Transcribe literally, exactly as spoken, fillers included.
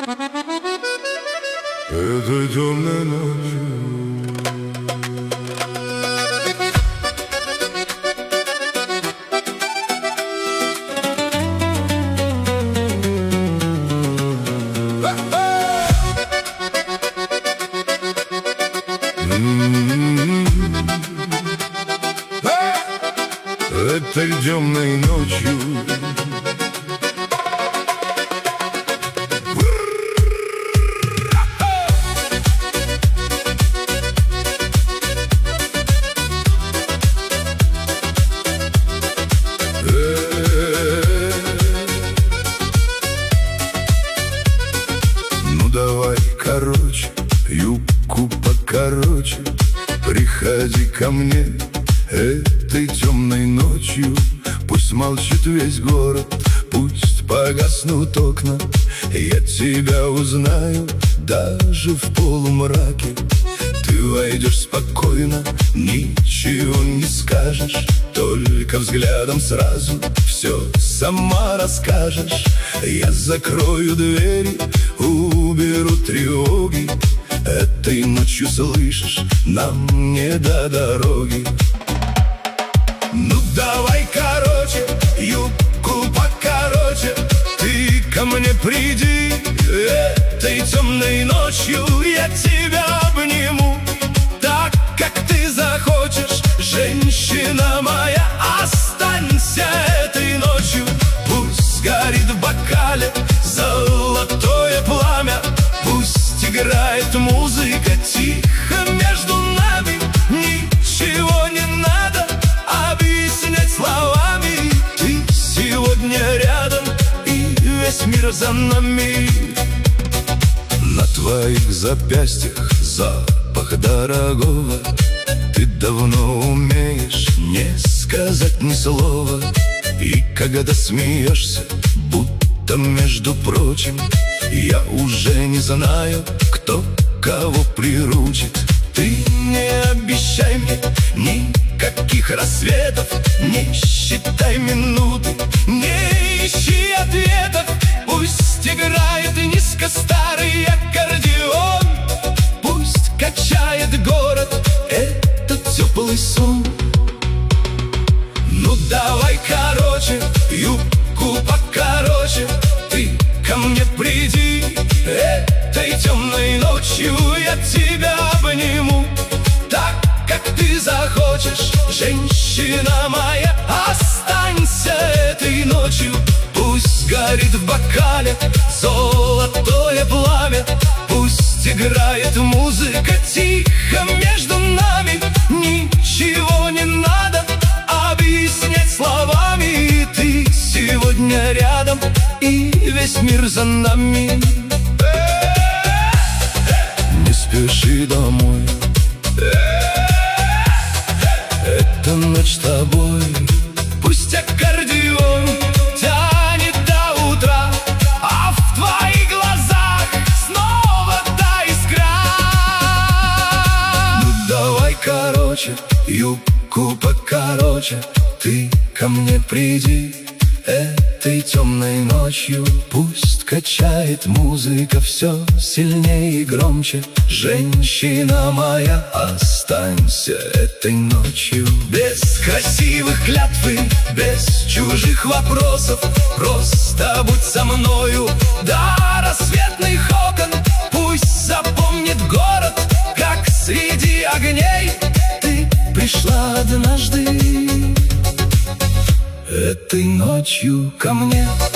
Этой темной ночью Этой темной ночью Ну давай, короче, юбку покороче, приходи ко мне этой темной ночью. Пусть молчит весь город, пусть погаснут окна, я тебя узнаю даже в полумраке. Ты войдешь спокойно, ничего не скажешь, только взглядом сразу все сама расскажешь. Я закрою двери, уберу тревоги, этой ночью, слышишь, нам не до дороги. Ну давай, короче, юбку покороче, ты ко мне приди этой темной ночью, я тебя обниму так, как ты захочешь. Женщина моя, останься этой ночью, пусть горит в бокале золотое пламя, пусть играет музыка тихо между нами, ничего не надо объяснять словами. Ты сегодня рядом, и весь мир за нами. На твоих запястьях запах дорогого, ты давно умеешь не сказать ни слова. И когда смеешься, будто между прочим, я уже не знаю, кто кого приручит. Ты не обещай мне никаких рассветов, не считай минуты, не ищи ответов. Пусть играет низко старый аккордеон, пусть качает город этот теплый сон. Ну давай, короче, юбку покороче, ты ко мне приди этой темной ночью, я тебя обниму так, как ты захочешь. Женщина моя, останься этой ночью, пусть горит в бокале золотое пламя, пусть играет музыка тихо между нами, ничего не надо объяснять словами. Ты сегодня рядом, и весь мир за нами. Не спеши домой, эта ночь с тобой. Пусть аккордеон тянет до утра, а в твоих глазах снова та искра. Ну давай, короче, юбку покороче, ты ко мне приди этой темной ночью, пусть качает музыка все сильнее и громче. Женщина моя, останься этой ночью. Без красивых клятв и без чужих вопросов, просто будь со мною до рассветных окон. Пусть запомнит город, как среди огней ты пришла однажды этой ночью ко мне.